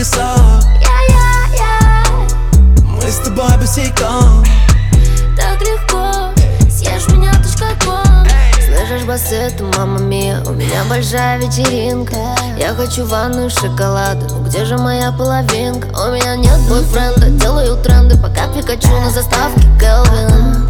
песок. Мы с тобой босиком. Так легко, съешь меня точкаком. Слышишь басы, это мама мия. У меня большая вечеринка. Я хочу ванну и шоколада. Ну где же моя половинка? У меня нет бойфренда, делаю тренды, пока Пикачу на заставке Келвин.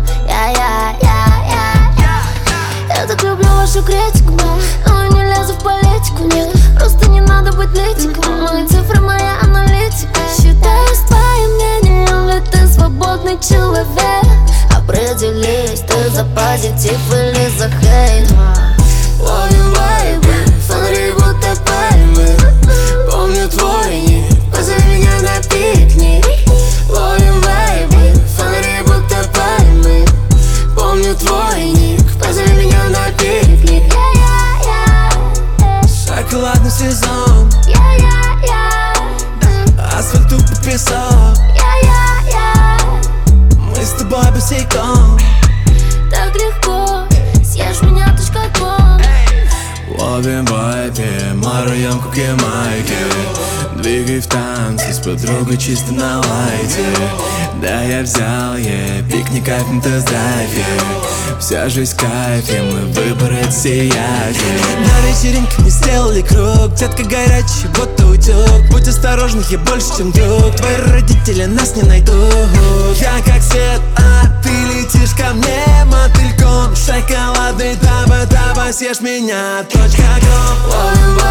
Я так люблю вашу критику, но не лезу в политику, нет. Просто не надо быть нытиком. Мои цифры, моя аналитика. Считаю с твоим мнением, ведь ты свободный человек. Определись, ты за позитив или за хейт. Ловим вайбы, фонари будто пальмы. Помню твой ник, позови меня на пикник. Ловим вайбы, фонари будто пальмы. Помню твой ник, позови меня на пикник. Шоколадный сезон, асфальт тупо песок. Мы с тобой босиком. Так легко, съешь меня точкаком. Ловим вайпе, маруем как ямайки. Двигай в танце с подругой чисто на лайте. Да, я взял ей пикник, кайф на тест-драйве. Вся жизнь в кайфе, мой выбор это сиятель. На вечеринке мы сделали круг. Детка горячая, будто утюг. Будь осторожна, я больше, чем друг. Твои родители нас не найдут. Я как свет, а ты летишь ко мне мотыльком. Шоколадный таба-таба, съешь меня точкаком. Ловим